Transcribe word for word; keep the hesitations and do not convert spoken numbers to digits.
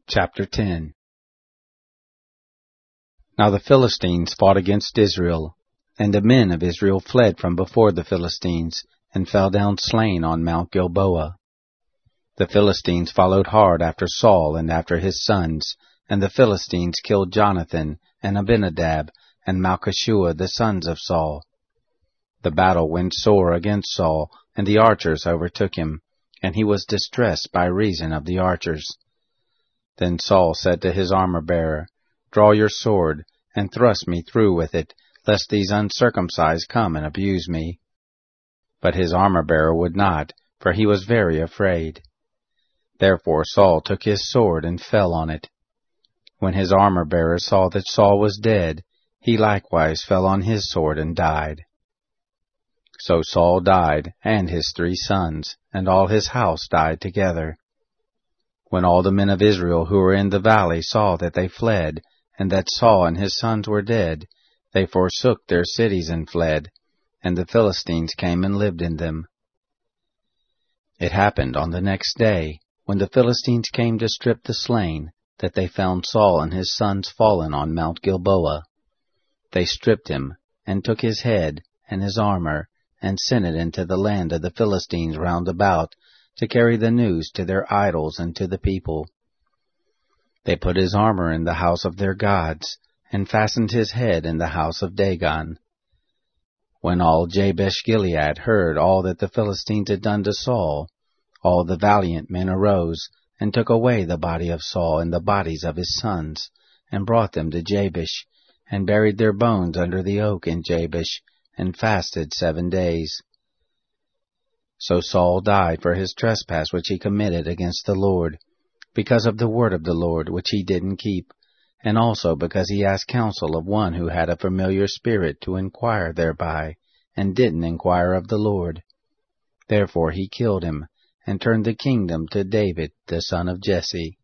Chapter ten. Now the Philistines fought against Israel, and the men of Israel fled from before the Philistines, and fell down slain on Mount Gilboa. The Philistines followed hard after Saul and after his sons, and the Philistines killed Jonathan, and Abinadab, and Malchishua the sons of Saul. The battle went sore against Saul, and the archers overtook him, and he was distressed by reason of the archers. Then Saul said to his armor-bearer, Draw your sword, and thrust me through with it, lest these uncircumcised come and abuse me. But his armor-bearer would not, for he was very afraid. Therefore Saul took his sword and fell on it. When his armor-bearer saw that Saul was dead, he likewise fell on his sword and died. So Saul died, and his three sons, and all his house died together. When all the men of Israel who were in the valley saw that they fled, and that Saul and his sons were dead, they forsook their cities and fled, and the Philistines came and lived in them. It happened on the next day, when the Philistines came to strip the slain, that they found Saul and his sons fallen on Mount Gilboa. They stripped him, and took his head and his armor, and sent it into the land of the Philistines round about, to carry the news to their idols and to the people. They put his armor in the house of their gods, and fastened his head in the house of Dagon. When all Jabesh-Gilead heard all that the Philistines had done to Saul, all the valiant men arose, and took away the body of Saul and the bodies of his sons, and brought them to Jabesh, and buried their bones under the oak in Jabesh, and fasted seven days. So Saul died for his trespass which he committed against the Lord, because of the word of the Lord which he didn't keep, and also because he asked counsel of one who had a familiar spirit to inquire thereby, and didn't inquire of the Lord. Therefore he killed him, and turned the kingdom to David the son of Jesse.